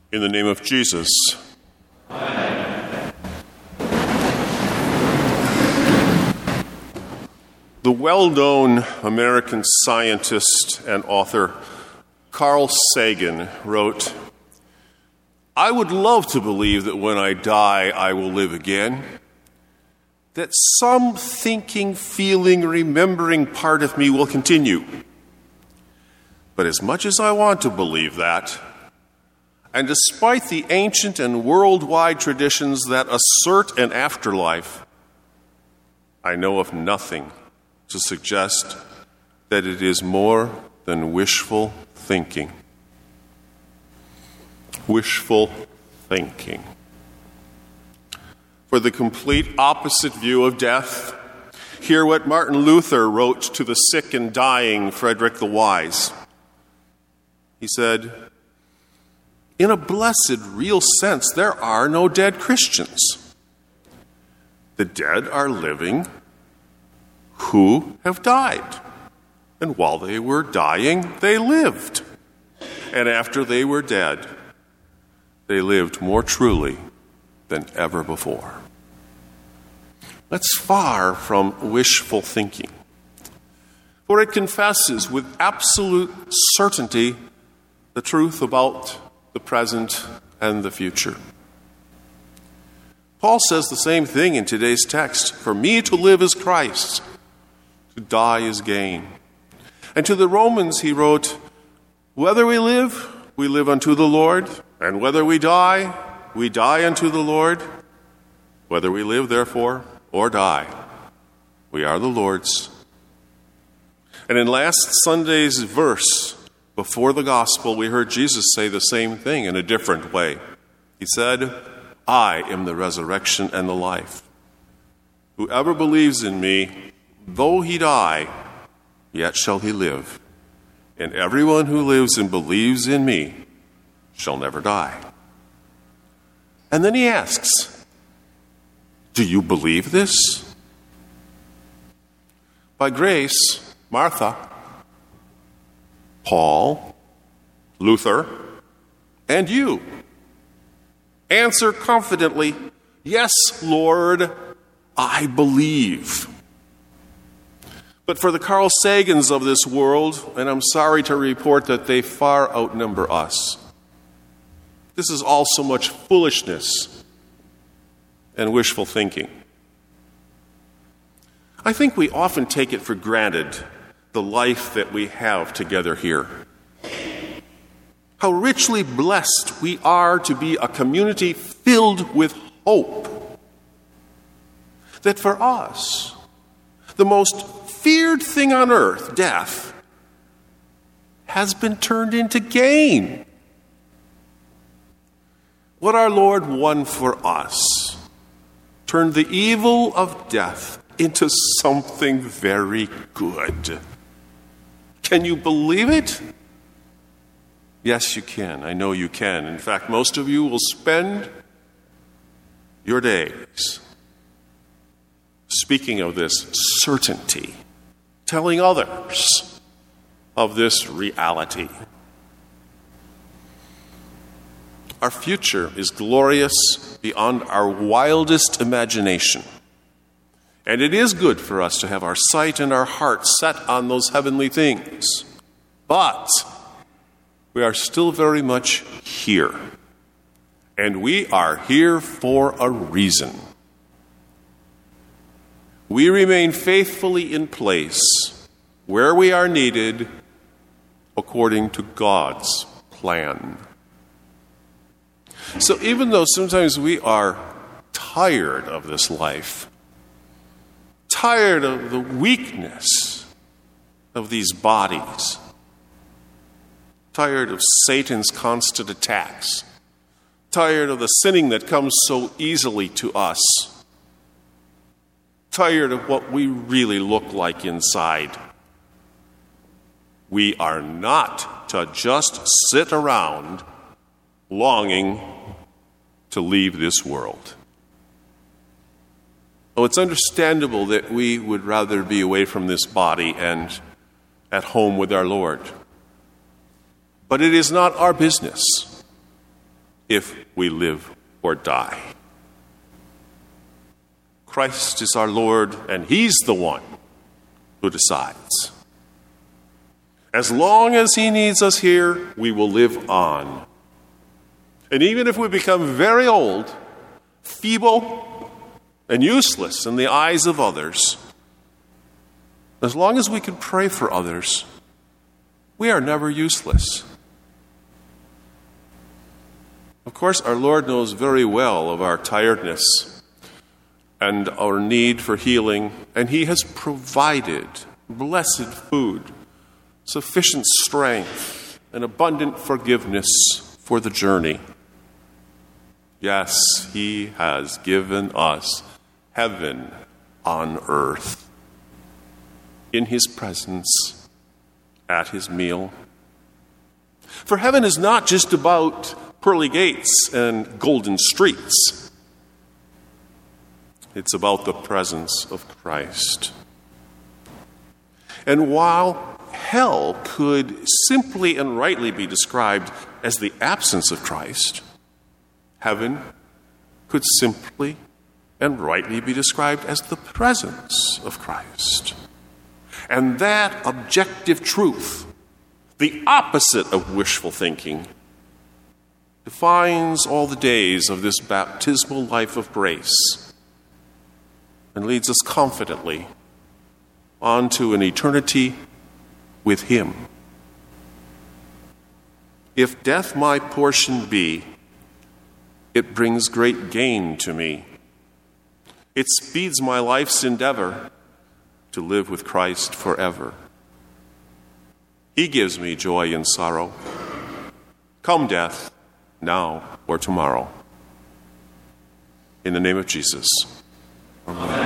In the name of Jesus. Amen. The well-known American scientist and author Carl Sagan wrote, "I would love to believe that when I die, I will live again, that some thinking, feeling, remembering part of me will continue. But as much as I want to believe that, and despite the ancient and worldwide traditions that assert an afterlife, I know of nothing to suggest that it is more than wishful thinking." Wishful thinking. For the complete opposite view of death, hear what Martin Luther wrote to the sick and dying Frederick the Wise. He said, "In a blessed, real sense, there are no dead Christians. The dead are living who have died. And while they were dying, they lived. And after they were dead, they lived more truly than ever before." That's far from wishful thinking, for it confesses with absolute certainty the truth about the present and the future. Paul says the same thing in today's text. "For me to live is Christ, to die is gain." And to the Romans he wrote, "Whether we live unto the Lord, and whether we die unto the Lord. Whether we live, therefore, or die, we are the Lord's." And in last Sunday's verse, before the gospel, we heard Jesus say the same thing in a different way. He said, "I am the resurrection and the life. Whoever believes in me, though he die, yet shall he live. And everyone who lives and believes in me shall never die." And then he asks, "Do you believe this?" By grace, Martha, Paul, Luther, and you answer confidently, "Yes, Lord, I believe." But for the Carl Sagans of this world, and I'm sorry to report that they far outnumber us, this is all so much foolishness and wishful thinking. I think we often take it for granted, the life that we have together here. How richly blessed we are to be a community filled with hope. That for us, the most feared thing on earth, death, has been turned into gain. What our Lord won for us turned the evil of death into something very good. Can you believe it? Yes, you can. I know you can. In fact, most of you will spend your days speaking of this certainty, telling others of this reality. Our future is glorious beyond our wildest imagination. And it is good for us to have our sight and our heart set on those heavenly things. But we are still very much here. And we are here for a reason. We remain faithfully in place where we are needed according to God's plan. So even though sometimes we are tired of this life, tired of the weakness of these bodies, tired of Satan's constant attacks, tired of the sinning that comes so easily to us, tired of what we really look like inside, we are not to just sit around longing to leave this world. Oh, it's understandable that we would rather be away from this body and at home with our Lord. But it is not our business. if we live or die. Christ is our Lord, and He's the one who decides. As long as He needs us here, we will live on. And even if we become very old, feeble, and useless in the eyes of others, as long as we can pray for others, we are never useless. Of course, our Lord knows very well of our tiredness and our need for healing, and He has provided blessed food, sufficient strength, and abundant forgiveness for the journey. Yes, He has given us heaven on earth, in His presence, at His meal. For heaven is not just about pearly gates and golden streets. It's about the presence of Christ. And while hell could simply and rightly be described as the absence of Christ, heaven could simply and rightly be described as the presence of Christ. And that objective truth, the opposite of wishful thinking, defines all the days of this baptismal life of grace and leads us confidently onto an eternity with Him. If death my portion be, it brings great gain to me. It speeds my life's endeavor to live with Christ forever. He gives me joy in sorrow. Come death, now or tomorrow. In the name of Jesus. Amen.